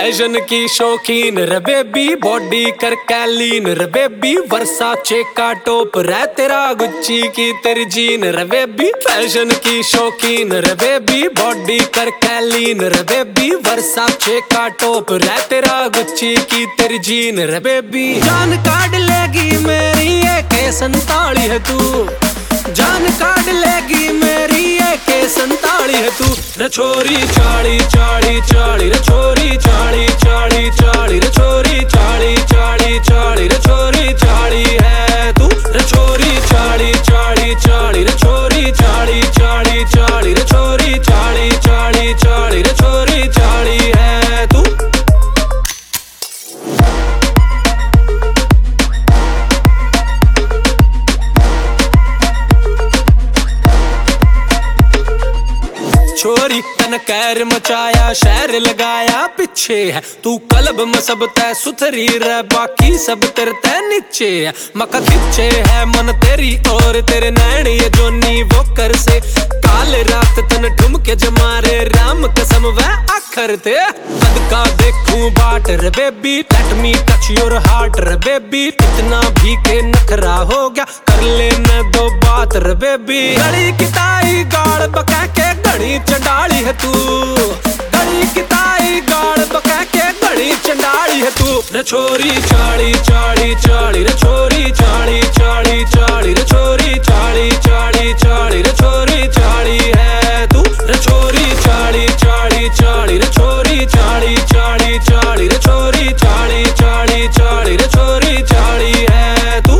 Fashion की शौकीन रे बेबी, बॉडी कर कैलीन रे बेबी, वर्साचे का टॉप रे तेरा, गुच्ची की तेरी जीन रे बेबी। फैशन की शौकीन रे बेबी, बॉडी कर कैलीन रे बेबी, वर्साचे का टॉप रे तेरा, गुच्ची की तेरी जीन रे बेबी। जान काट लेगी मेरी AK-47 है तू, जान काट लेगी मेरी AK-47 है तू। रे छोरी चाली चाली चाली, रे छोरी चाली चाली चाली, रे छोरी चाली चाली चाली, रे छोरी चाली है तू। रे छोरी चाली चाली चाली, रे छोरी चाली चाली चाली, रे छोरी चाली चाली चाली, रे छोरी चाली है तू। छोरी तन कैर मचाया, शहर लगाया पीछे है, तू कलब में सब तय सुथरी रे, बाकी सब तेरे तय नीचे है। मका खिंचे है मन तेरी और तेरे नैन ये जोनी वो कर से, काले रात तन ठुमके जमारे, राम कसम वह आखर ते। कद का देखूं बाट रे baby, let me touch your heart रे बेबी, इतना भी के नखरा हो गया, कर लेने दो बात रे बेबी। गड़ी किताई गाड़ बका के घड़ी चंडाली है तू, गड़ी किताई गाड़ बका के घड़ी चंडाली है तू। रे छोरी चाली चाली चाली, रे छोरी चाली चाली चाली, रे छोरी चाली चाली चाली, रे छोरी चाली है तू। रे छोरी चाली चाली चाली, रे छोरी चाली चाली चाली, रे छोरी चाली चाली चाली, रे छोरी चाली है तू।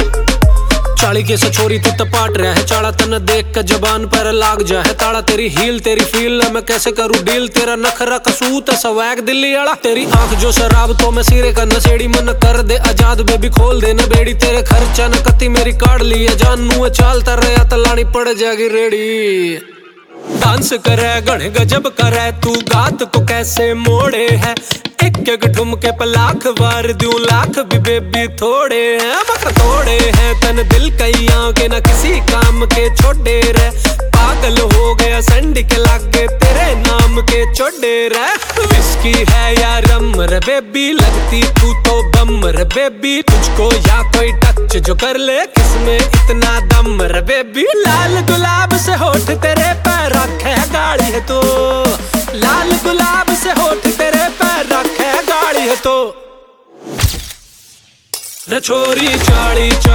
चाली के से छोरी तू टपाट रहा है, चाड़ा तन देख के जबान पर लाग जा है ताड़ा, तेरी हील तेरी फील मैं कैसे करूं डील, तेरा नखरा कसूत सवैग दिल्ली आड़ा, तेरी आंख जो शराब तो मैं सिरे का नशेड़ी, मन कर दे आजाद बेबी खोल दे न बेड़ी, तेरे खर्चा न कत्ती मेरी काट ली है जान, मुँह चालता रहा तलानी पड़ जाएगी रेडी। डांस करे गणे गजब करे तू, गात को कैसे मोड़े है, एक एक ठुमके पे लाख बार दूं, लाख भी बेबी थोड़े हैं, मक थोड़े हैं तन दिल कईयां के न किसी काम के छोड़े रे, पागल हो गया संडी के लागे तेरे नाम के छोड़े रे। विस्की है या रम रे बेबी, लगती तू तो बम रे बेबी, तुझको या कोई टच जो कर ले, किसमें इतना दम रे बेबी। लाल गुलाब से होठ तेरे पैर रखे गाड़ी है तो, लाल गुलाब से होठ तेरे पैर रखे गाड़ी है तो। रे छोरी चाली